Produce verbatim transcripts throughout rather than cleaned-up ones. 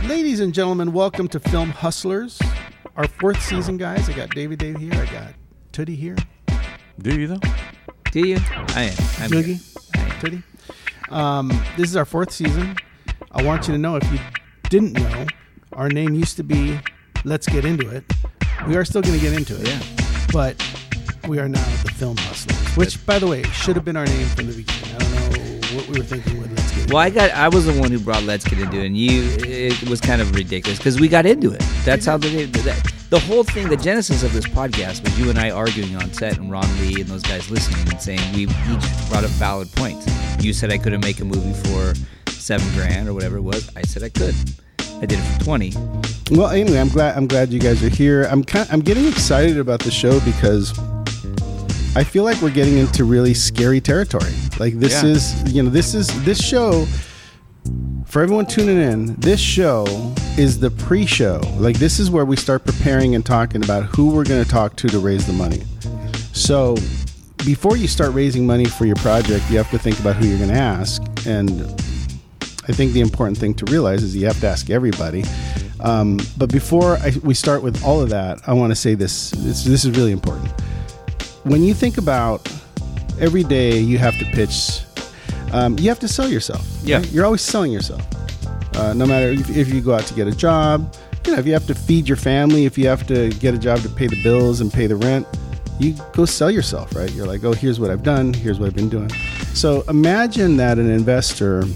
Ladies and gentlemen, welcome to Film Hustlers, our fourth season, guys. I got Davey Dave here. I got Tootie here. Do you, though? Do you? I am. I'm Joogie, Tootie. Um, this is our fourth season. I want you to know, if you didn't know, our name used to be Let's Get Into It. We are still going to get into it. Yeah. But we are now the Film Hustlers, which, by the way, should have been our name from the beginning. I don't know what we were thinking with Let's Get Into It. Well, I got. I was the one who brought Let's Get Into It, and you. It was kind of ridiculous because we got into it. That's how the that, the whole thing. The genesis of this podcast was you and I arguing on set, and Ron Lee and those guys listening and saying we each brought up valid points. You said I couldn't make a movie for seven grand or whatever it was. I said I could. I did it for twenty. Well, anyway, I'm glad. I'm glad you guys are here. I'm kind. I'm getting excited about the show because I feel like we're getting into really scary territory. Like this Yeah. is, you know, this is this show. For everyone tuning in, this show is the pre-show. Like this is where we start preparing and talking about who we're going to talk to to raise the money. So before you start raising money for your project, you have to think about who you're going to ask. And I think the important thing to realize is you have to ask everybody. Um, but before I, we start with all of that, I want to say this, this. This is really important. When you think about every day you have to pitch, um, you have to sell yourself. Yeah. Right? You're always selling yourself. Uh, no matter if, if you go out to get a job, you know, if you have to feed your family, if you have to get a job to pay the bills and pay the rent, you go sell yourself, right? You're like, oh, here's what I've done. Here's what I've been doing. So imagine that an investor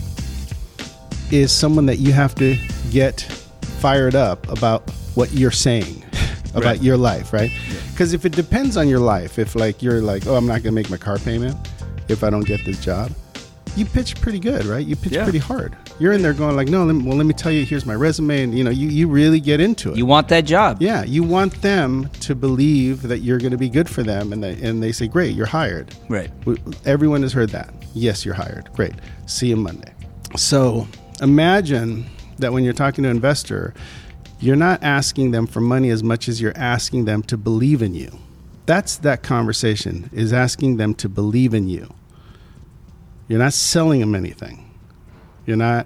is someone that you have to get fired up about what you're saying about Right. your life, right? Because if it depends on your life, if like you're like, oh, I'm not going to make my car payment if I don't get this job, you pitch pretty good, right? You pitch Yeah. pretty hard. You're in there going like, no, let me, well, let me tell you, here's my resume. And, you know, you, you really get into it. You want that job? Yeah, you want them to believe that you're going to be good for them, and they, and they say, great, you're hired. Right. We- Everyone has heard that. Yes, you're hired. Great. See you Monday. So imagine that when you're talking to an investor, you're not asking them for money as much as you're asking them to believe in you. That's that conversation, is asking them to believe in you. You're not selling them anything. You're not,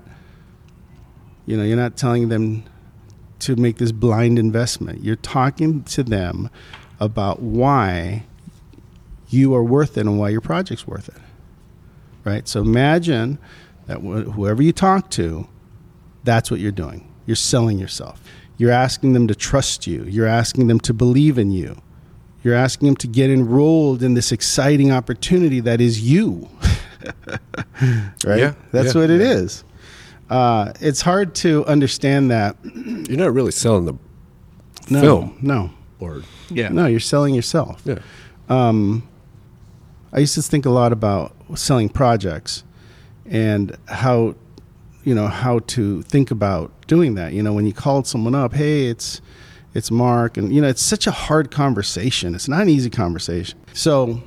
you know, you're not telling them to make this blind investment. You're talking to them about why you are worth it and why your project's worth it, right? So imagine that wh- whoever you talk to, that's what you're doing. You're selling yourself. You're asking them to trust you. You're asking them to believe in you. You're asking them to get enrolled in this exciting opportunity that is you. Right? Yeah, That's yeah, what it yeah. is. Uh, it's hard to understand that. You're not really selling the No, film. no, Or Yeah. no. You're selling yourself. yeah. Um, I used to think a lot about selling projects and how, you know, how to think about doing that. You know, when you called someone up, hey, it's it's Mark, and you know, it's such a hard conversation. It's not an easy conversation. So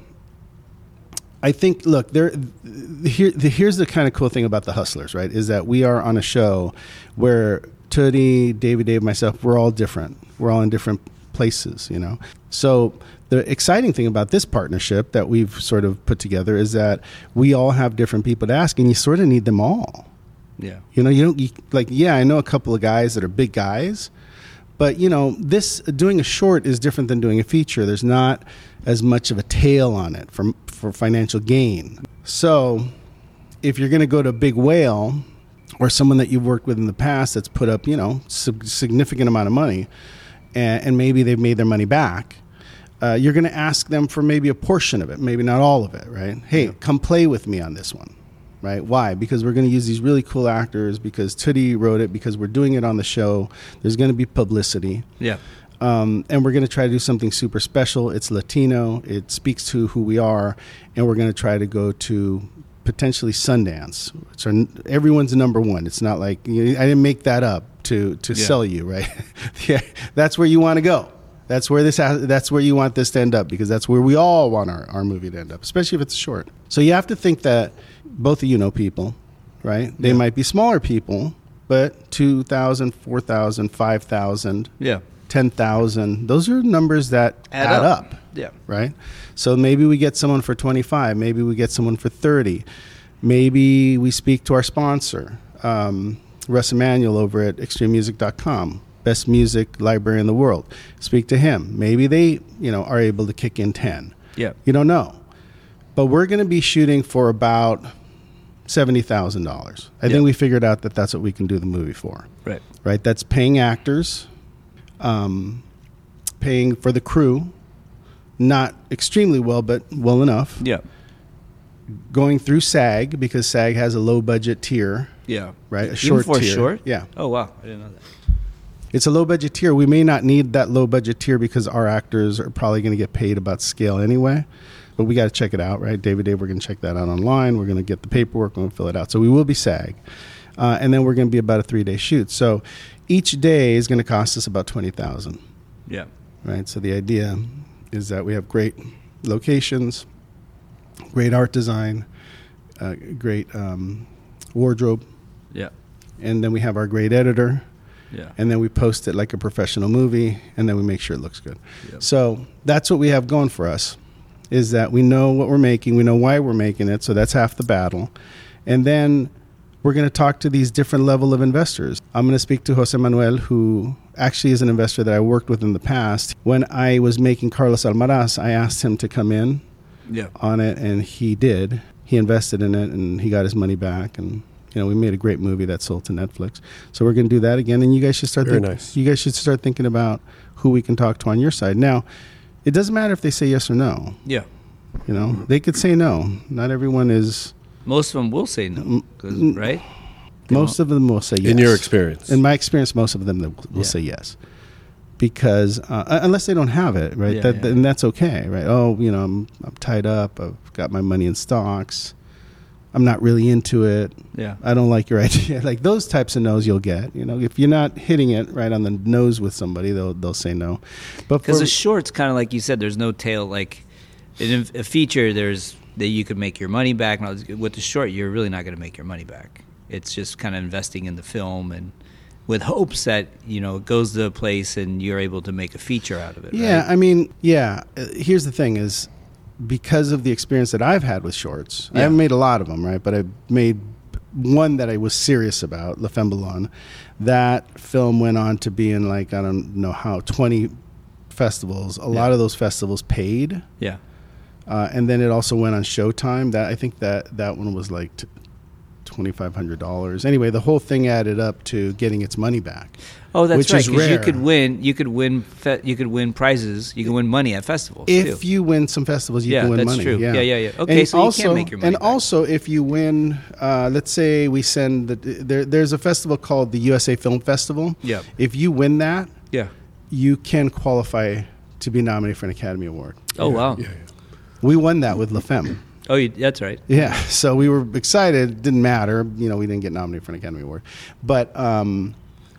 I think, look, there, here, here's the kind of cool thing about the Hustlers, right? Is that we are on a show where Tootie, David, Dave, myself, we're all different. We're all in different places, you know. So the exciting thing about this partnership that we've sort of put together is that we all have different people to ask, and you sort of need them all. Yeah. You know, you don't you, like, yeah, I know a couple of guys that are big guys, but you know, this doing a short is different than doing a feature. There's not as much of a tail on it for for financial gain. So if you're going to go to a big whale or someone that you've worked with in the past that's put up, you know, sig- significant amount of money, and, and maybe they've made their money back, uh, you're going to ask them for maybe a portion of it, maybe not all of it, right? Hey, come play with me on this one. Right? Why? Because we're going to use these really cool actors, because Tootie wrote it, because we're doing it on the show. There's going to be publicity. Yeah. Um, and we're going to try to do something super special. It's Latino. It speaks to who we are. And we're going to try to go to potentially Sundance, which are everyone's number one. It's not like, you know, I didn't make that up to, to Yeah. sell you, right? Yeah, that's where you want to go. That's where this has, that's where you want this to end up, because that's where we all want our, our movie to end up, especially if it's short. So you have to think that both of you know people, right? They Yeah. might be smaller people, but two thousand, four thousand, five thousand, Yeah. ten thousand, those are numbers that add, Add up. up. Yeah. Right? So maybe we get someone for twenty-five, maybe we get someone for thirty, maybe we speak to our sponsor. Um, Russ Emanuel over at extreme music dot com, best music library in the world. Speak to him. Maybe they, you know, are able to kick in ten. Yeah. You don't know. But we're going to be shooting for about seventy thousand dollars. I Yeah. think we figured out that that's what we can do the movie for. Right. Right? That's paying actors, um, paying for the crew, not extremely well, but well enough. Yeah. Going through SAG, because SAG has a low budget tier, Yeah. right? A Even short for a tier. short? Yeah. Oh, wow. I didn't know that. It's a low budget tier. We may not need that low budget tier because our actors are probably going to get paid about scale anyway. But we got to check it out, right? David Dave, we're going to check that out online. We're going to get the paperwork. We're going to fill it out. So we will be SAG. Uh, and then we're going to be about a three-day shoot. So each day is going to cost us about twenty thousand dollars, Yeah. right? So the idea is that we have great locations, great art design, uh, great um, wardrobe, Yeah. and then we have our great editor. Yeah. And then we post it like a professional movie, and then we make sure it looks good. Yep. So that's what we have going for us, is that we know what we're making, we know why we're making it, so that's half the battle. And then we're going to talk to these different level of investors. I'm going to speak to Jose Manuel, who actually is an investor that I worked with in the past. When I was making Carlos Almaraz, I asked him to come in Yeah. on it, and he did. He invested in it, and he got his money back, and you know, we made a great movie that sold to Netflix. So we're going to do that again, and you guys should start. Very think- nice. You guys should start thinking about who we can talk to on your side. Now, it doesn't matter if they say yes or no. Yeah. You know, they could say no. Not everyone is. Most of them will say no, 'cause- Mm, right? Most of them will say yes. In your experience. In my experience, most of them will, will Yeah. say yes, because uh, unless they don't have it, right? Yeah, that, yeah. And that's okay, right? Oh, you know, I'm I'm tied up. I've got my money in stocks. I'm not really into it. Yeah. I don't like your idea. Like those types of no's you'll get. You know, if you're not hitting it right on the nose with somebody, they'll they'll say no. But Because for, a short's kind of like you said. There's no tail. Like in a feature, there's that you could make your money back. And all this- with the short, you're really not going to make your money back. It's just kind of investing in the film and with hopes that you know it goes to a place and you're able to make a feature out of it. yeah, right? I mean, yeah. Uh, here's the thing: is because of the experience that I've had with shorts, I Yeah. haven't made a lot of them, right? But I made one that I was serious about, La Femme Blonde. That film went on to be in like I don't know how twenty festivals. A lot Yeah. of those festivals paid. yeah. Uh, and then it also went on Showtime. That I think that that one was like t- twenty-five hundred dollars. Anyway, the whole thing added up to getting its money back. Oh, that's which right. is 'Cause you rare. could win. You could win. Fe- you could win prizes. You can win money at festivals If too. you win some festivals, you Yeah, can win that's money. true. Yeah, Yeah, yeah, yeah. Okay, And so you also, can make your money And back. also, if you win, uh, let's say we send the, there. There's a festival called the U S A Film Festival. Yeah. If you win that, Yeah. you can qualify to be nominated for an Academy Award. Oh wow. Yeah, yeah. We won that with La Femme. Oh, you, that's right. Yeah, so we were excited. Didn't matter, you know, we didn't get nominated for an Academy Award, but um,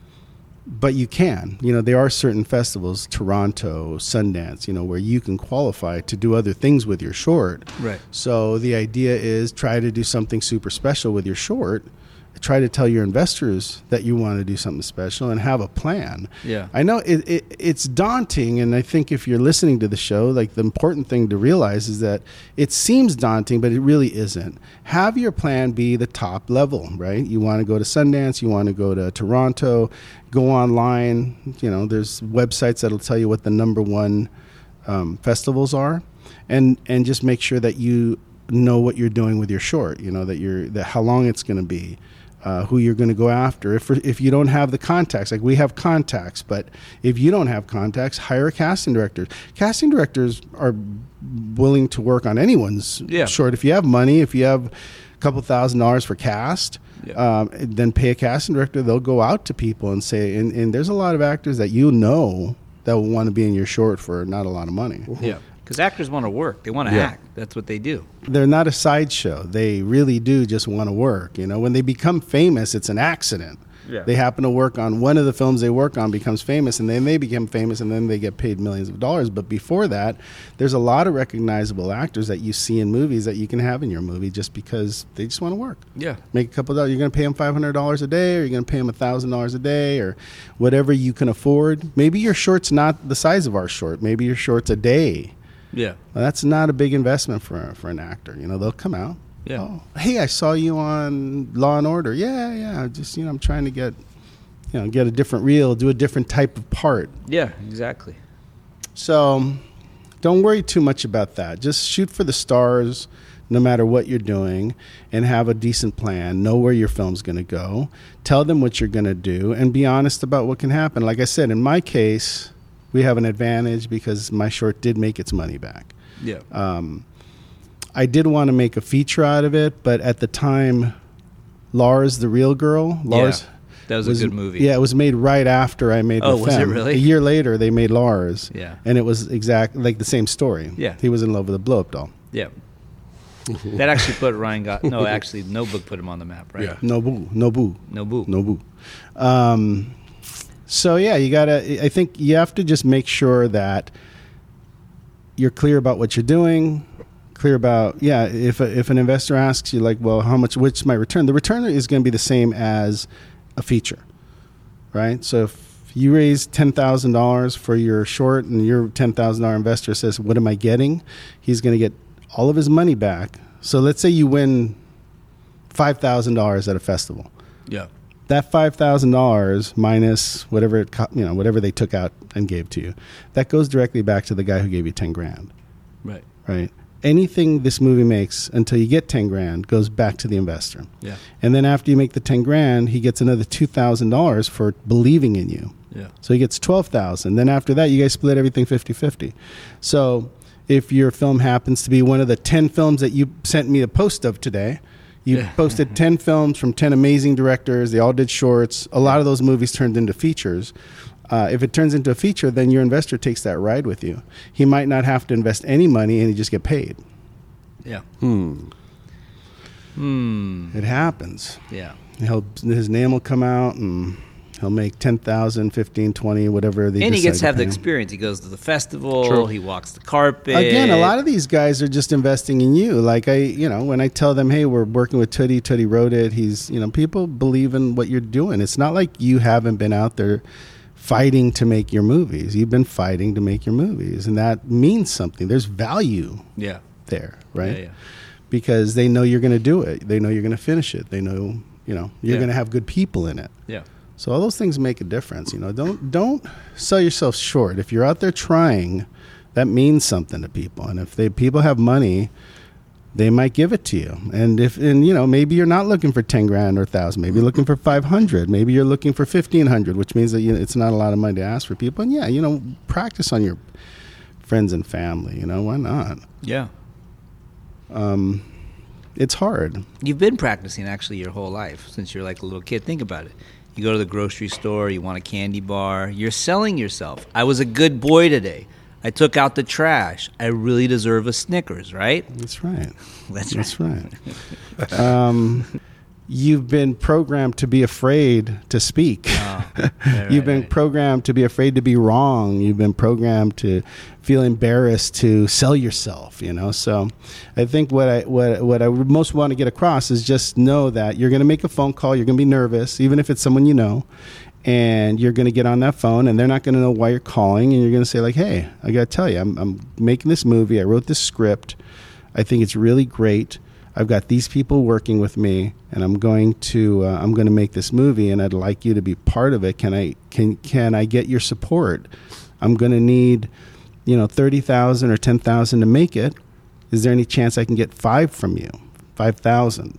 but you can. You know, there are certain festivals, Toronto, Sundance, you know, where you can qualify to do other things with your short. Right. So the idea is try to do something super special with your short. Try to tell your investors that you want to do something special and have a plan. Yeah. I know it, it, it's daunting, and I think if you're listening to the show, like the important thing to realize is that it seems daunting, but it really isn't. Have your plan be the top level, right? You want to go to Sundance, you want to go to Toronto, go online. You know, there's websites that'll tell you what the number one um, festivals are, and and just make sure that you know what you're doing with your short. You know that you're that how long it's going to be. Uh, who you're going to go after. If if you don't have the contacts, like we have contacts, but if you don't have contacts, hire a casting director. Casting directors are willing to work on anyone's Yeah. short. If you have money, if you have a couple thousand dollars for cast, Yeah. um, then pay a casting director. They'll go out to people and say, and, and there's a lot of actors that you know that will want to be in your short for not a lot of money. Yeah. Because actors want to work. They want to Yeah. act. That's what they do. They're not a sideshow. They really do just want to work. You know, when they become famous, it's an accident. Yeah. They happen to work on one of the films they work on becomes famous, and then they become famous, and then they get paid millions of dollars. But before that, there's a lot of recognizable actors that you see in movies that you can have in your movie just because they just want to work. Yeah. Make a couple of dollars. You're going to pay them five hundred dollars a day, or you're going to pay them one thousand dollars a day, or whatever you can afford. Maybe your short's not the size of our short. Maybe your short's a day. Yeah. Well, that's not a big investment for for an actor. You know, they'll come out. Yeah. Oh, hey, I saw you on Law and Order. Yeah, yeah. Just, you know, I'm trying to get, you know, get a different reel, do a different type of part. Yeah, exactly. So don't worry too much about that. Just shoot for the stars no matter what you're doing and have a decent plan. Know where your film's going to go. Tell them what you're going to do and be honest about what can happen. Like I said, in my case, we have an advantage because my short did make its money back. Yeah. Um, I did want to make a feature out of it, but at the time, Lars, the Real Girl, Lars... Yeah. That was, was a good movie. Yeah, it was made right after I made Oh, La was it Femme. really? A year later, they made Lars. Yeah. And it was exact like the same story. Yeah. He was in love with a blow-up doll. Yeah. That actually put Ryan Got no, actually Notebook put him on the map, right? Yeah. Nobu, Nobu, Nobu. Nobu. Um, so yeah, you gotta. I think you have to just make sure that you're clear about what you're doing. Clear about yeah. If a, if an investor asks you like, well, how much? What's my return? The return is going to be the same as a feature, right? So if you raise ten thousand dollars for your short, and your ten thousand dollar investor says, "What am I getting?" He's going to get all of his money back. So let's say you win five thousand dollars at a festival. Yeah. That five thousand dollars minus whatever it, co- you know, whatever they took out and gave to you, that goes directly back to the guy who gave you ten grand. Right. Right. Anything this movie makes until you get ten grand goes back to the investor. Yeah. And then after you make the ten grand, he gets another two thousand dollars for believing in you. Yeah. So he gets twelve thousand. Then after that, you guys split everything fifty-fifty. So if your film happens to be one of the ten films that you sent me a post of today, you Yeah. posted ten films from ten amazing directors. They all did shorts. A lot of those movies turned into features. Uh, if it turns into a feature, then your investor takes that ride with you. He might not have to invest any money and he just get paid. Yeah. Hmm. Hmm. It happens. Yeah. He'll, his name will come out and he'll make ten thousand, fifteen, twenty, whatever they And he decide gets to have the pay him. experience. He goes to the festival. True. He walks the carpet. Again, a lot of these guys are just investing in you. Like I, you know, when I tell them, hey, we're working with Tootie, Tootie wrote it. He's, you know, people believe in what you're doing. It's not like you haven't been out there fighting to make your movies. You've been fighting to make your movies. And that means something. There's value Yeah. there, right? Yeah, yeah. Because they know you're going to do it. They know you're going to finish it. They know, you know, you're Yeah. going to have good people in it. Yeah. So all those things make a difference. You know, don't don't sell yourself short. If you're out there trying, that means something to people. And if they people have money, they might give it to you. And if and you know, maybe you're not looking for ten grand or a thousand. Maybe you're looking for five hundred. Maybe you're looking for fifteen hundred, which means that you know, it's not a lot of money to ask for people. And yeah, you know, practice on your friends and family. You know, why not? Yeah. Um, it's hard. You've been practicing actually your whole life since you're like a little kid. Think about it. You go to the grocery store, you want a candy bar, you're selling yourself. I was a good boy today. I took out the trash. I really deserve a Snickers, right? That's right. That's That's right. um, you've been programmed to be afraid to speak. Oh, right, right, You've been right. programmed to be afraid to be wrong. You've been programmed to feel embarrassed to sell yourself. You know, so I think what I what what I most want to get across is just know that you're going to make a phone call. You're going to be nervous, even if it's someone you know. And you're going to get on that phone, and they're not going to know why you're calling. And you're going to say, like, hey, I got to tell you, I'm, I'm making this movie. I wrote this script. I think it's really great. I've got these people working with me, and I'm going to uh, I'm going to make this movie, and I'd like you to be part of it. Can I can can I get your support? I'm going to need, you know, thirty thousand or ten thousand to make it. Is there any chance I can get five from you? Five thousand.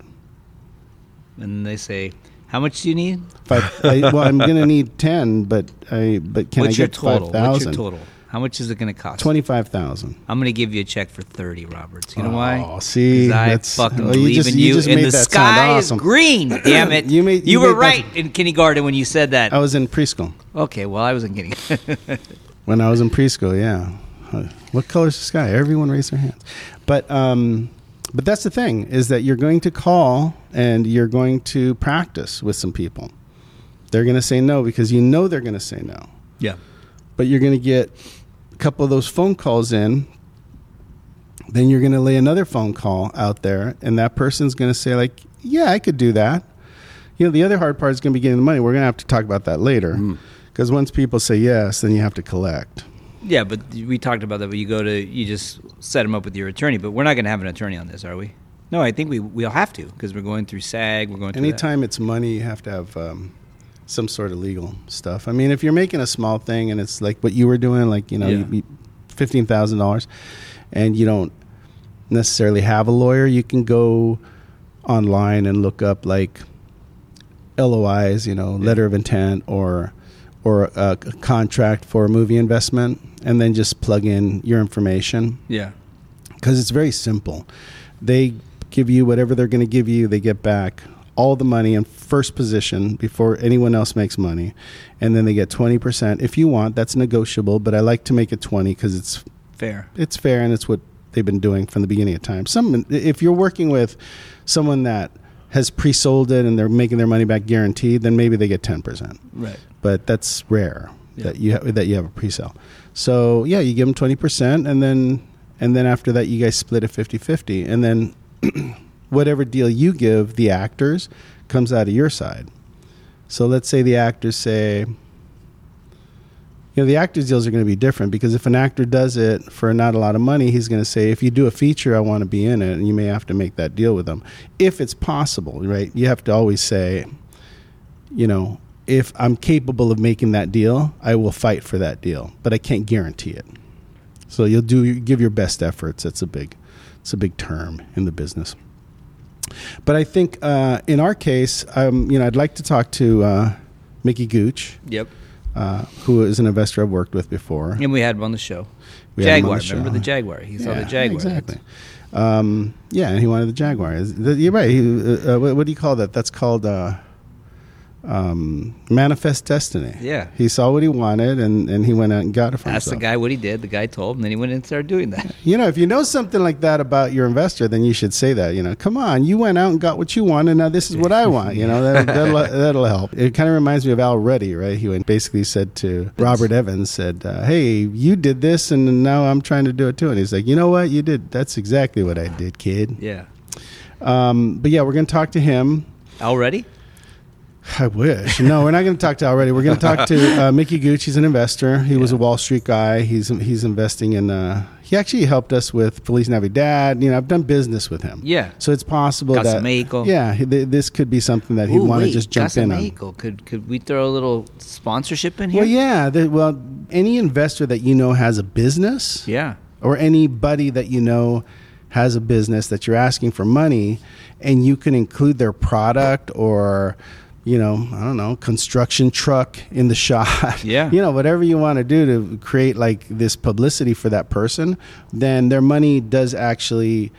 And they say, how much do you need? Five. I, well, I'm going to need ten, but I but can What's I your get total? five thousand? What's your total? How much is it going to cost? Twenty-five thousand. I'm going to give you a check for thirty, Roberts. You know why? Oh, see, 'Cause I that's fucking well, you believe just- in you you, just and made the that sound sky awesome. is green. Damn it! You made- you, you were made that- right in kindergarten when you said that. I was in preschool. Okay, well, I wasn't kidding. When I was in preschool, yeah. Uh, What color's the sky? Everyone raised their hands. But um, but that's the thing, is that you're going to call and you're going to practice with some people. They're going to say no because you know they're going to say no. Yeah. But you're going to get a couple of those phone calls in. Then you're going to lay another phone call out there, and that person's going to say, like, yeah, I could do that. You know, the other hard part is going to be getting the money. We're going to have to talk about that later. Because once people say yes, then you have to collect. Yeah, but we talked about that. But you go to, you just set them up with your attorney. But we're not going to have an attorney on this, are we? No, I think we we'll have to because we're going through SAG. We're going through Anytime it's money, you have to have um, some sort of legal stuff. I mean, if you're making a small thing and it's like what you were doing, like, you know, Yeah. you, you, fifteen thousand dollars, and you don't necessarily have a lawyer, you can go online and look up like L O Is, you know, Yeah. letter of intent or or a, a contract for a movie investment, and then just plug in your information. Yeah. Because it's very simple. They give you whatever they're going to give you. They get back all the money in first position before anyone else makes money. And then they get twenty percent. If you want, that's negotiable, but I like to make it twenty because it's Fair. it's fair and it's what they've been doing from the beginning of time. Some, if you're working with someone that has pre-sold it and they're making their money back guaranteed, then maybe they get ten percent. Right. But that's rare Yeah. that you ha- that you have a pre-sale. So yeah, you give them twenty percent, and then and then after that, you guys split it fifty-fifty, and then whatever deal you give the actors comes out of your side. So let's say the actors say, you know, the actors' deals are going to be different because if an actor does it for not a lot of money, he's going to say, if you do a feature, I want to be in it, and you may have to make that deal with them if it's possible, right? You have to always say, you know, if I'm capable of making that deal, I will fight for that deal, but I can't guarantee it. So you'll do you give your best efforts. That's a big, it's a big term in the business. But I think uh, in our case, um, you know, I'd like to talk to uh, Mickey Gooch, Yep. uh, who is an investor I've worked with before. And we had him on the show. We had him on Jaguar. the show. Remember the Jaguar? He saw Yeah, the Jaguar. exactly. Um, yeah, and he wanted the Jaguar. Is- the- You're right. He, uh, uh, what, what do you call that? That's called uh, um, manifest destiny. Yeah. He saw what he wanted, and, and he went out and got it for Asked the himself. guy what he did. The guy told him. Then he went and started doing that. You know, if you know something like that about your investor, then you should say that. You know, come on, you went out and got what you want, and now this is what I want. You know, that, that'll, that'll help. It kind of reminds me of Al Ruddy, right? He went, basically said to Robert Evans, said, uh, hey, you did this, and now I'm trying to do it too. And he's like, you know what? You did. That's exactly what I did, kid. Yeah. Um, but yeah, we're going to talk to him. Already? I wish. No, we're not going to talk to Al Ruddy. We're going to talk to uh, Mickey Gooch. He's an investor. He was a Wall Street guy. He's he's investing in. Uh, he actually helped us with Feliz Navidad. You know, I've done business with him. Yeah. So it's possible Casa that Mexico. yeah, he- th- this could be something that he'd Ooh, want to wait, just jump Casa in on. Mexico. Could could we throw a little sponsorship in here? Well, yeah. The, well, any investor that you know has a business, Yeah. or anybody that you know has a business that you're asking for money, and you can include their product or, you know, I don't know, construction truck in the shot. Yeah. You know, whatever you want to do to create like this publicity for that person, then their money does actually,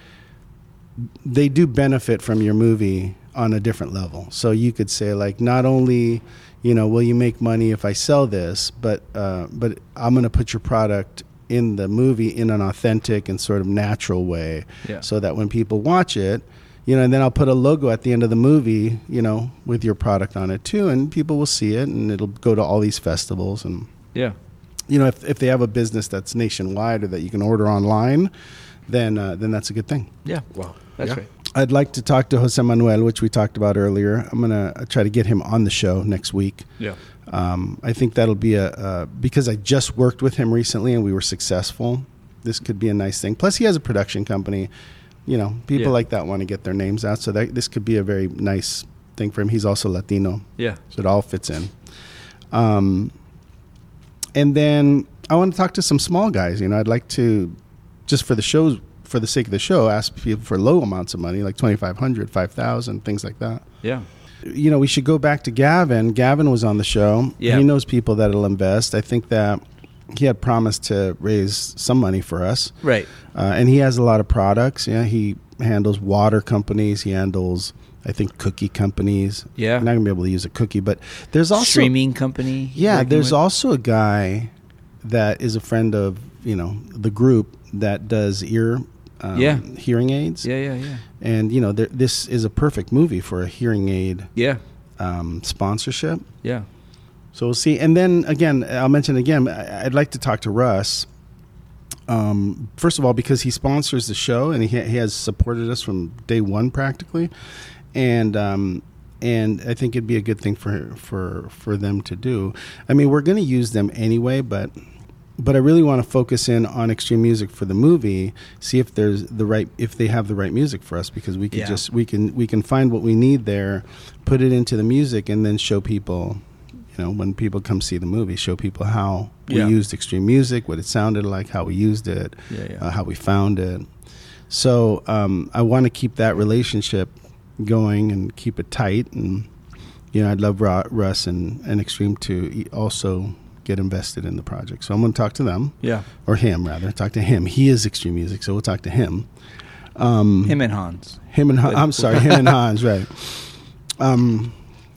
they do benefit from your movie on a different level. So you could say like, not only, you know, will you make money if I sell this, but uh, but I'm going to put your product in the movie in an authentic and sort of natural way, Yeah. so that when people watch it, you know, and then I'll put a logo at the end of the movie, you know, with your product on it too, and people will see it, and it'll go to all these festivals. And Yeah. you know, if if they have a business that's nationwide or that you can order online, then uh, then that's a good thing. Yeah. Wow. That's Yeah. right. I'd like to talk to Jose Manuel, which we talked about earlier. I'm gonna try to get him on the show next week. Yeah. Um, I think that'll be a uh, because I just worked with him recently and we were successful. This could be a nice thing. Plus, he has a production company. You know, people Yeah. like that want to get their names out, so that this could be a very nice thing for him. He's also Latino, Yeah. so it all fits in. Um, and then I want to talk to some small guys. You know, I'd like to, just for the shows, for the sake of the show, ask people for low amounts of money, like twenty-five hundred, five thousand, things like that. Yeah. You know, we should go back to Gavin. Gavin was on the show. Yeah. He knows people that'll invest. I think that he had promised to raise some money for us. Right. Uh, and he has a lot of products. Yeah, he handles water companies. He handles, I think, cookie companies. Yeah. I'm not going to be able to use a cookie, but there's also... Streaming company. he's Yeah, working there's with. also a guy that is a friend of, you know, the group that does ear um, Yeah. hearing aids. Yeah. Yeah. Yeah. And, you know, there, this is a perfect movie for a hearing aid Yeah. um, sponsorship. Yeah. So we'll see. And then, again, I'll mention again, I- I'd like to talk to Russ. Um, first of all, because he sponsors the show and he, ha- he has supported us from day one practically. And um, and I think it'd be a good thing for for for them to do. I mean, we're going to use them anyway, but but I really want to focus in on Extreme Music for the movie, see if there's the right, if they have the right music for us, because we can Yeah. just, we can, we can find what we need there, put it into the music, and then show people, you know, when people come see the movie, show people how we Yeah. used Extreme Music, what it sounded like, how we used it, Yeah, yeah. Uh, how we found it. So um, I want to keep that relationship going and keep it tight. And, you know, I'd love Ru- Russ and, and Extreme to e- also get invested in the project. So I'm going to talk to them. Yeah. Or him, rather. Talk to him. He is Extreme Music, so we'll talk to him. Um, Him and Hans. him and Han- I'm sorry, him and Hans, right. Um,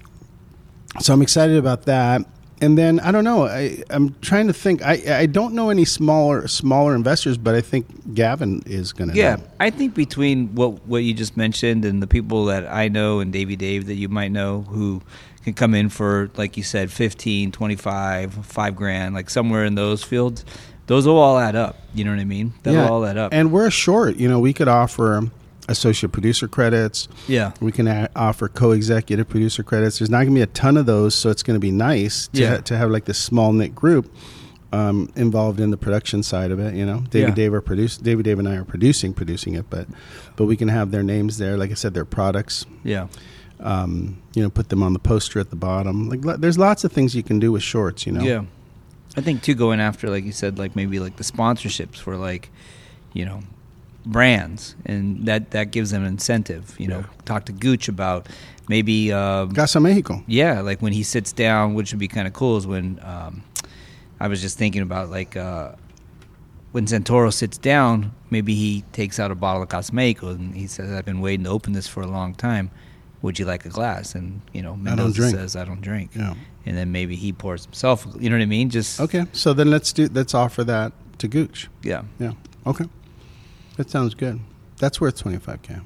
so I'm excited about that. And then I don't know. I, I'm trying to think. I I don't know any smaller smaller investors, but I think Gavin is going to. Yeah, know. I think between what what you just mentioned and the people that I know and Davey Dave that you might know who can come in for, like you said, fifteen, twenty-five, five grand, like somewhere in those fields, those will all add up. You know what I mean? That'll all add up. And we're short. You know, we could offer associate producer credits. Yeah. We can a- offer co-executive producer credits. There's not going to be a ton of those, so it's going to be nice to, Yeah. ha- to have like this small knit group um, involved in the production side of it. You know, David Yeah. Dave are produce David Dave and I are producing producing it, but but we can have their names there. Like I said, their products. Yeah. Um, you know, put them on the poster at the bottom. Like lo- there's lots of things you can do with shorts. You know. Yeah. I think too, going after, like you said, like maybe like the sponsorships for, like, you know, brands, and that that gives them incentive. You know, Yeah. talk to Gooch about maybe um, Casa Mexico. yeah, like when he sits down, which would be kind of cool, is when um, I was just thinking about, like, uh, when Santoro sits down, maybe he takes out a bottle of Casa Mexico and he says, "I've been waiting to open this for a long time. Would you like a glass?" And, you know, Mendoza drink. says, "I don't drink." Yeah. And then maybe he pours himself. You know what I mean? Just Okay, so then let's do let's offer that to Gooch. yeah. Yeah. Okay. That sounds good. That's worth twenty-five K.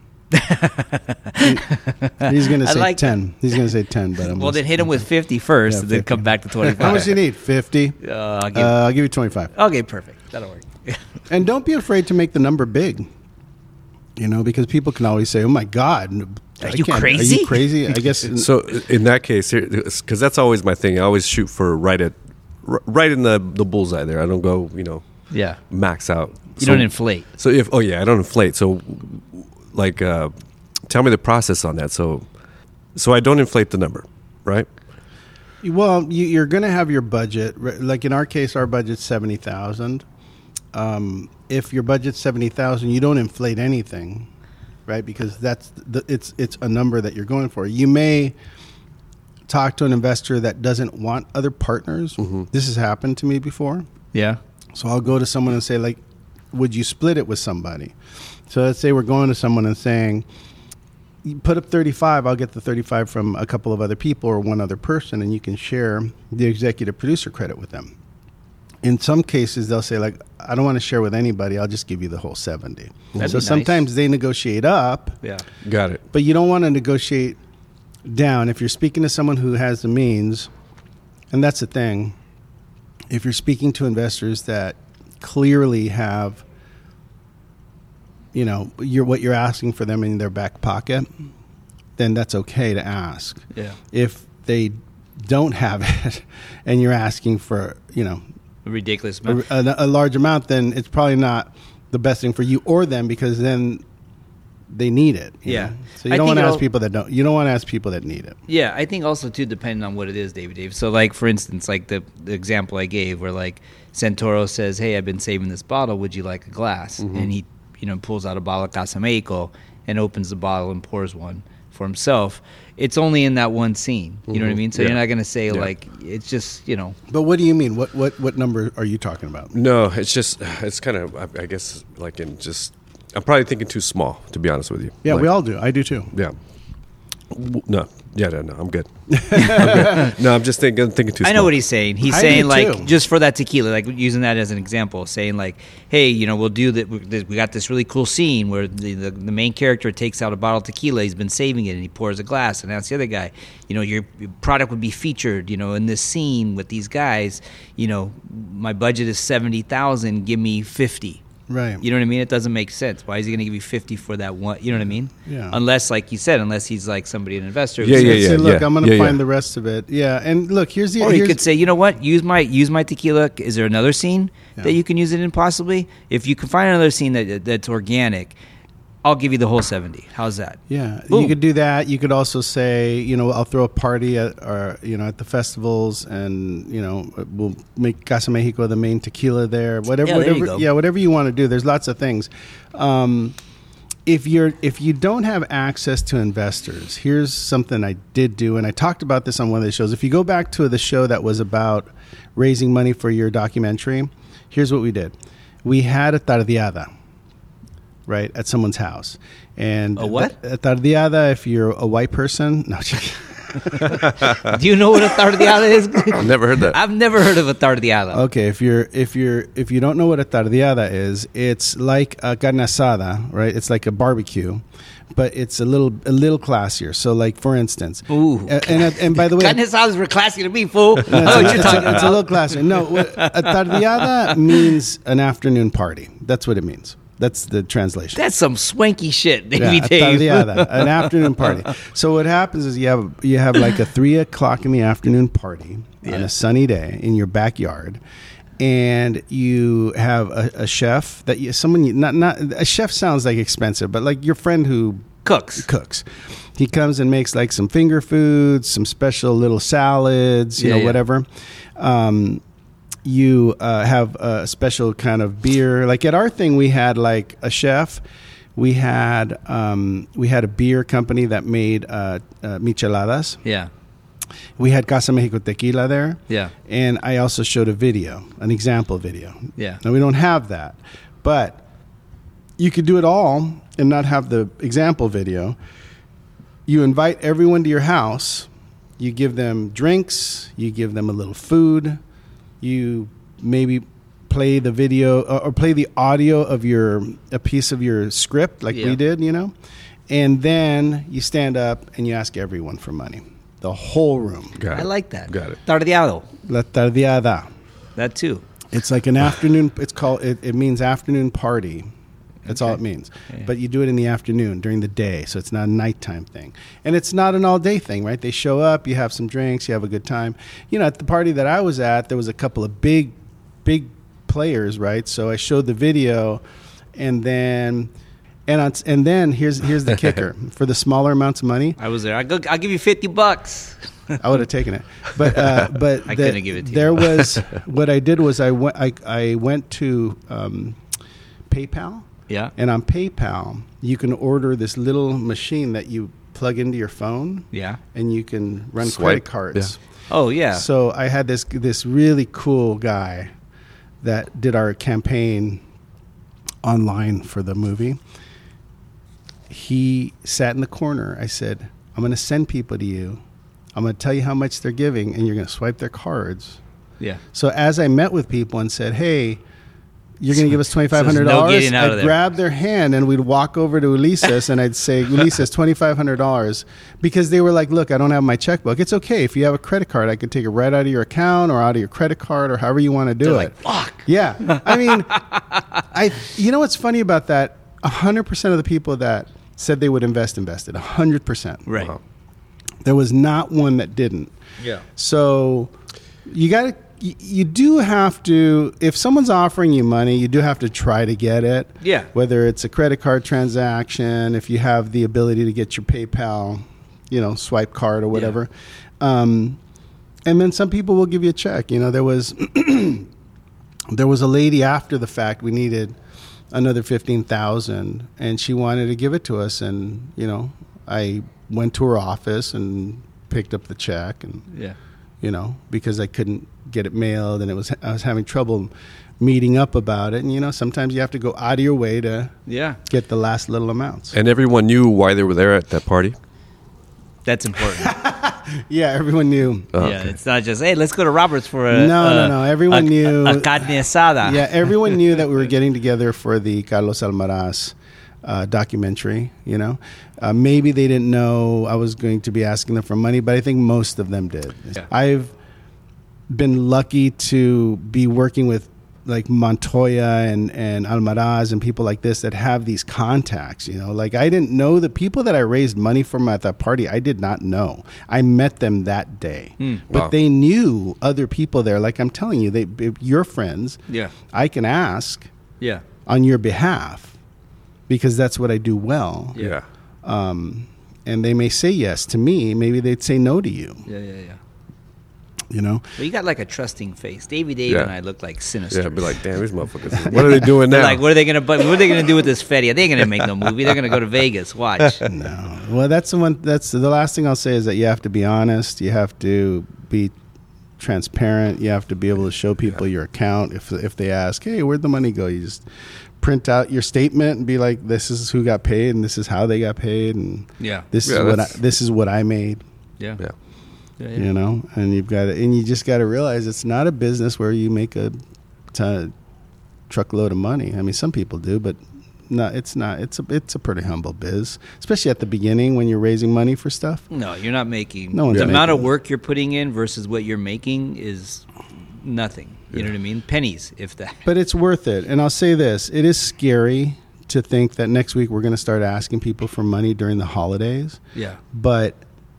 He's going to I say like ten. He's going to say ten, but I'm Well, gonna then hit him with fifty first, Yeah, and then fifty. come back to twenty-five. How much do you need? fifty. Uh, I'll Uh, give, I'll give you twenty-five. okay, perfect. That'll work. And don't be afraid to make the number big. You know, because people can always say, "Oh my God, I you can't- Are crazy?" you crazy?" I guess. So in that case, because that's always my thing. I always shoot for right at, r- right in the the bullseye there. I don't go, you know, Yeah. max out. You So- don't inflate. So if oh yeah, I don't inflate. So like, uh, tell me the process on that. So so I don't inflate the number, right? Well, you, you're going to have your budget. Re- Like in our case, our budget's seventy thousand. Um, if your budget's seventy thousand, you don't inflate anything, right? Because that's the, it's it's a number that you're going for. You may talk to an investor that doesn't want other partners. This has happened to me before. Yeah. So I'll go to someone and say, like, would you split it with somebody? So let's say we're going to someone and saying, you put up thirty-five, I'll get the thirty-five from a couple of other people or one other person, and you can share the executive producer credit with them. In some cases, they'll say, like, I don't want to share with anybody. I'll just give you the whole seventy. That'd so be nice. sometimes they negotiate up, Yeah. Got it. but you don't want to negotiate down. If you're speaking to someone who has the means, and that's the thing, if you're speaking to investors that clearly have, you know, you're, what you're asking for them in their back pocket, then that's okay to ask. Yeah. If they don't have it and you're asking for, you know, A ridiculous a, amount. a, a large amount, then it's probably not the best thing for you or them, because then they need it. you Yeah. know? So you I don't think want to it ask all- people that don't. You don't want to ask people that need it. Yeah, I think also too, depending on what it is, David Dave. So, like, for instance, like the, the example I gave, where like Santoro says, "Hey, I've been saving this bottle. Would you like a glass?" And he, you know, pulls out a bottle of Casa Mexico and opens the bottle and pours one for himself. It's only in that one scene. You know what I mean? So Yeah. you're not going to say Yeah. like it's just, you know. But what do you mean? What what what number are you talking about? No, it's just it's kind of I, I guess like in just I'm probably thinking too small, to be honest with you. Yeah, Like, we all do. I do too. Yeah. W- No. Yeah, no, no, I'm good. I'm good. No, I'm just thinking thinking too small. I know what he's saying. He's I saying do, like too. just for that tequila, like using that as an example, saying like, hey, you know, we'll do that. We got this really cool scene where the, the the main character takes out a bottle of tequila. He's been saving it, and he pours a glass, and asks the other guy, you know, your, your product would be featured, you know, in this scene with these guys. You know, my budget is seventy thousand. Give me fifty. Right. You know what I mean? It doesn't make sense. Why is he going to give you fifty for that one? You know what I mean? Yeah. Unless, like you said, unless he's like somebody, an investor. who Yeah, yeah, says- yeah. Say, look, I'm going to yeah, find yeah. the rest of it. Yeah, and look, here's the. Or you here's, could say, you know what? Use my use my tequila. Is there another scene Yeah. that you can use it in? Possibly, if you can find another scene that that's organic, I'll give you the whole seventy. How's that? Yeah, Boom. you could do that. You could also say, you know, I'll throw a party at, or you know, at the festivals, and you know, we'll make Casa Mexico the main tequila there. Whatever, Yeah, there you whatever, go. yeah, whatever you want to do. There's lots of things. Um, if you're if you don't have access to investors, here's something I did do, and I talked about this on one of the shows. If you go back to the show that was about raising money for your documentary, here's what we did. We had a tardeada, right, at someone's house. And A what? A tardeada, if you're a white person. No, Do you know what a tardeada is? I've never heard that. I've never heard of a tardeada. okay, if you're if you're if you don't know what a tardeada is, it's like a carne asada, right? It's like a barbecue, but it's a little a little classier. So, like for instance, Ooh. a- and and, and by the way, Carne asadas were classy to me, fool. I No, know it's, what a, you're it's, talking a, it's a about. little classier. No, what, a tardeada means an afternoon party. That's what it means. That's the translation. That's some swanky shit, Yeah, Davey a Dave. tardeada, an afternoon party. So what happens is you have you have like a three o'clock in the afternoon party on Yeah. a sunny day in your backyard, and you have a, a chef that you, someone you, not not a chef sounds like expensive, but like your friend who Cooks. cooks. He comes and makes like some finger foods, some special little salads, you Yeah, know, yeah. whatever. Um, you uh, have a special kind of beer. Like at our thing, we had like a chef. We had um, we had a beer company that made uh, uh, micheladas. Yeah. We had Casa Mexico Tequila there. Yeah. And I also showed a video, an example video. Yeah. Now we don't have that, but you could do it all and not have the example video. You invite everyone to your house. You give them drinks. You give them a little food. You maybe play the video or, or play the audio of your a piece of your script like Yeah. we did, you know, and then you stand up and you ask everyone for money, the whole room. Got I it. like that. Got it. Tardeado. La tardeada. That too. It's like an afternoon. It's called. It, it means afternoon party. That's all it means. Yeah. But you do it in the afternoon during the day, so it's not a nighttime thing, and it's not an all-day thing, right? They show up, you have some drinks, you have a good time. You know, at the party that I was at, there was a couple of big, big players, right? So I showed the video, and then, and on, and then here's here's the kicker: for the smaller amounts of money, I was there. I go. I'll give you fifty bucks. I would have taken it, but uh, but I the- couldn't give it to you. there was what I did was I went I, I went to um, PayPal, Yeah. and on PayPal you can order this little machine that you plug into your phone, Yeah. and you can run Swipe, credit cards. Oh yeah. So I had this this really cool guy that did our campaign online for the movie. He sat in the corner. I said, I'm going to send people to you. I'm going to tell you how much they're giving, and you're going to swipe their cards. yeah. So as I met with people and said, hey, you're going to give us twenty-five hundred dollars, So there's no getting out of I'd there. grab their hand and we'd walk over to Ulises and I'd say, Ulises, twenty-five hundred dollars. Because they were like, look, I don't have my checkbook. It's okay. If you have a credit card, I could take it right out of your account or out of your credit card or however you want to do They're it. like, fuck. Yeah. I mean, I. you know what's funny about that? one hundred percent of the people that said they would invest invested. one hundred percent. Right. Wow. There was not one that didn't. Yeah. So you got to, you, you do have to, if someone's offering you money, you do have to try to get it. Yeah. Whether it's a credit card transaction, if you have the ability to get your PayPal, you know, swipe card or whatever. Um, and then some people will give you a check. You know, there was, there was a lady after the fact, we needed another fifteen thousand and she wanted to give it to us. And, you know, I went to her office and picked up the check and, Yeah. you know, because I couldn't get it mailed and it was I was having trouble meeting up about it. And, you know, sometimes you have to go out of your way to Yeah. get the last little amounts. And everyone knew why they were there at that party? That's important. Yeah, everyone knew. Oh, yeah. okay. It's not just hey, let's go to Roberts for a No, a- no, no, everyone a, knew- a, a carne asada. Yeah, everyone knew that we were getting together for the Carlos Almaraz uh, documentary, you know. Uh, maybe they didn't know I was going to be asking them for money, but I think most of them did. Yeah. I've been lucky to be working with like Montoya and, and Almaraz and people like this that have these contacts, you know, like I didn't know the people that I raised money from at that party. I did not know. I met them that day, Mm. but Wow. they knew other people there. Like I'm telling you, they, if you're friends. Yeah. I can ask Yeah. on your behalf because that's what I do well. Yeah. Yeah. Um, and they may say yes to me. Maybe they'd say no to you, Yeah, yeah, yeah. you know? Well, you got like a trusting face. Davey Dave Yeah. and I look like sinister. Yeah. Be like, damn, these motherfuckers. What are they doing now? Like, what are they gonna? What are they gonna do with this Fetty? They ain't gonna make no movie. They're gonna go to Vegas. Watch. No. Well, that's the one. That's the last thing I'll say is that you have to be honest. You have to be transparent. You have to be able to show people your account. If if they ask, hey, where'd the money go? You just print out your statement and be like, this is who got paid and this is how they got paid and Yeah. this Yeah, is what I, that's- this is what I made. Yeah. yeah. Yeah. yeah. You know, and you've got to, and you just got to realize it's not a business where you make a ton, truckload of money. I mean, some people do, but no, it's not. It's a it's a pretty humble biz, especially at the beginning when you're raising money for stuff. No, you're not making. No one's the amount of making- work you're putting in versus what you're making is nothing. You know what I mean? Pennies, if that. But it's worth it. And I'll say this: it is scary to think that next week we're going to start asking people for money during the holidays. Yeah. But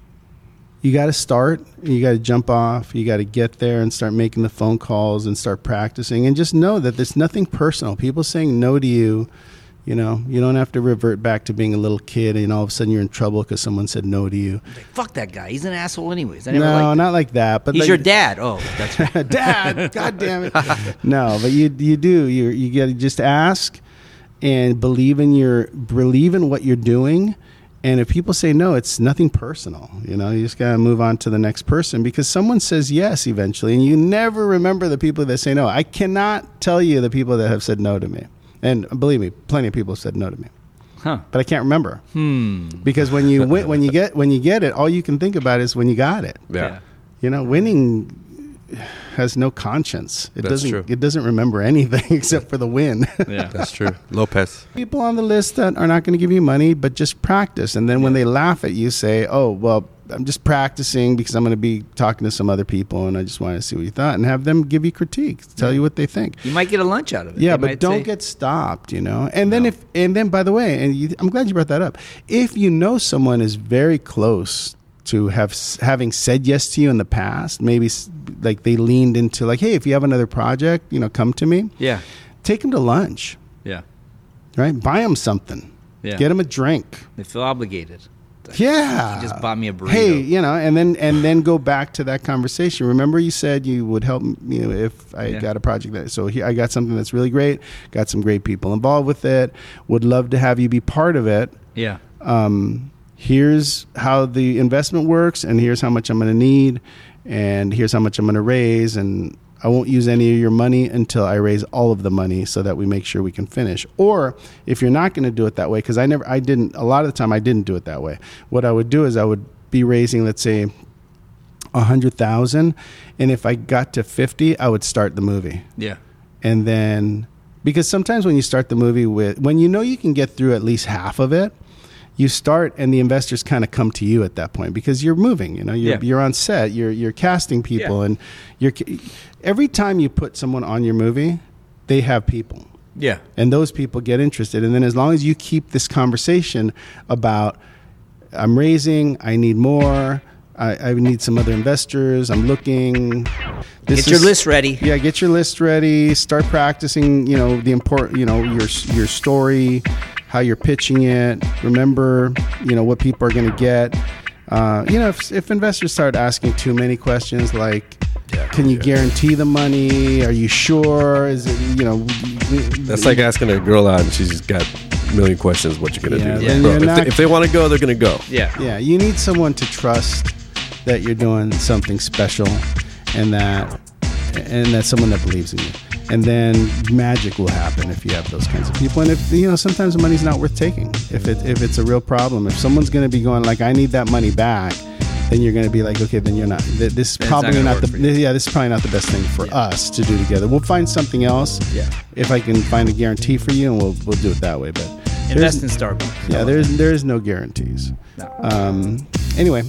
you got to start. You got to jump off. You got to get there and start making the phone calls and start practicing. And just know that there's nothing personal. People saying no to you, you know, you don't have to revert back to being a little kid and all of a sudden you're in trouble because someone said no to you. Like, fuck that guy. He's an asshole, anyways. I never No, liked not like that. But him. He's like, your dad. Oh, that's right. Dad, God damn it. No, but you you do. You you got to just ask and believe in your believe in what you're doing. And if people say no, it's nothing personal. You know, you just got to move on to the next person because someone says yes eventually. And you never remember the people that say no. I cannot tell you the people that have said no to me. And believe me, plenty of people have said no to me. Huh. But I can't remember. Hmm. Because when you win, when you get when you get it, all you can think about is when you got it. Yeah. You know, winning has no conscience. It That's doesn't. true. It doesn't remember anything except for the win. Yeah. That's true. Lopez. People on the list that are not going to give you money, but just practice. And then when they laugh at you, say, "Oh, well, I'm just practicing because I'm going to be talking to some other people, and I just wanted to see what you thought," and have them give you critique, tell you what they think. You might get a lunch out of it. Yeah, They but might don't say- get stopped, you know. And then No. if and then by the way, and you, I'm glad you brought that up. If you know someone is very close to have s- having said yes to you in the past, maybe s- like they leaned into like, hey, if you have another project, you know, come to me. Yeah. Take them to lunch, Yeah. right? Buy them something. Yeah. Get them a drink. They feel obligated. Yeah. You just bought me a burrito. Hey, you know, and then and then go back to that conversation. Remember, you said you would help me if I Yeah. got a project that. So here, I got something that's really great. Got some great people involved with it. Would love to have you be part of it. Yeah. Um, here's how the investment works, and here's how much I'm going to need, and here's how much I'm going to raise, and I won't use any of your money until I raise all of the money so that we make sure we can finish. Or if you're not going to do it that way, because I never, I didn't, a lot of the time I didn't do it that way. What I would do is I would be raising, let's say, a hundred thousand, and if I got to fifty, I would start the movie. Yeah. And then, because sometimes when you start the movie with, when you know you can get through at least half of it, you start and the investors kind of come to you at that point because you're moving, you know, you're, Yeah. you're on set, you're, you're casting people, Yeah. and you're, every time you put someone on your movie, they have people. Yeah. And those people get interested. And then as long as you keep this conversation about, I'm raising, I need more, I, I need some other investors, I'm looking. This Get your is- list ready. Yeah, get your list ready. Start practicing, you know, the important, you know, your your story, how you're pitching it. Remember, you know, what people are going to get. Uh, you know, if, if investors start asking too many questions like, Yeah, can you yeah. guarantee the money? Are you sure? Is it, you know, That's like asking a girl out and she's got a million questions. What you gonna Yeah, do? then Bro, you're if, not- they, if they want to go, they're gonna go. Yeah. Yeah, you need someone to trust that you're doing something special, and that and that someone that believes in you. And then magic will happen if you have those kinds of people. And if you know, sometimes the money's not worth taking. If it if it's a real problem, if someone's going to be going like, I need that money back, then you're going to be like, okay, then you're not. th- This is Then it's not probably gonna not, work the for you. yeah. This is probably not the best thing for Yeah. us to do together. We'll find something else. Yeah. If I can find a guarantee for you, and we'll we'll do it that way. But Invest there's- in Starbucks. yeah, there's there's no guarantees. No. Um, anyway,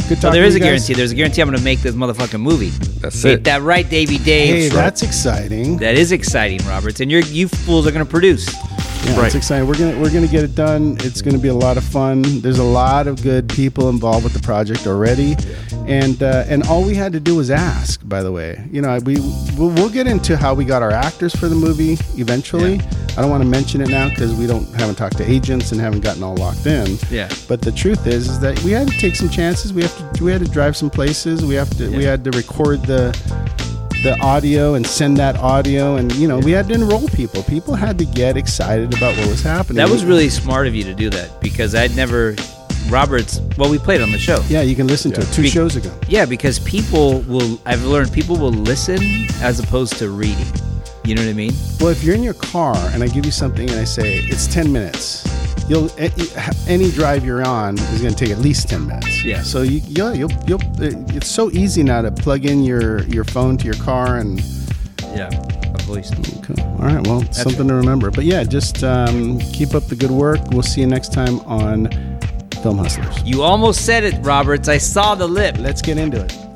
Good So talking there to is a you guys. guarantee. There's a guarantee I'm going to make this motherfucking movie. That's Ain't it. that right, Davey Dave? Hey, that's exciting. That is exciting, Roberts. And you're, you fools are going to produce. Yeah, Right. it's exciting. We're gonna we're gonna get it done. It's gonna be a lot of fun. There's a lot of good people involved with the project already, and uh, and all we had to do was ask. By the way, you know, we we'll, we'll get into how we got our actors for the movie eventually. I don't want to mention it now because we don't haven't talked to agents and haven't gotten all locked in. Yeah. But the truth is, is that we had to take some chances. We have to we had to drive some places. We have to we Yeah. had to record the. the audio and send that audio, and you know we had to enroll people. People had to get excited about what was happening. That was really smart of you to do that because I'd never, Roberts, well, we played on the show. Yeah, you can listen to it two Be- shows ago. Yeah, because people will, I've learned people will listen as opposed to reading. You know what I mean? Well, if you're in your car and I give you something and I say it's ten minutes, you'll a- any drive you're on is going to take at least ten minutes. Yeah. So you you'll, you'll you'll it's so easy now to plug in your your phone to your car and. Yeah. Voice. Cool. All right. Well, something right. to remember. But yeah, just um, keep up the good work. We'll see you next time on Film Hustlers. You almost said it, Roberts. I saw the lip. Let's get into it.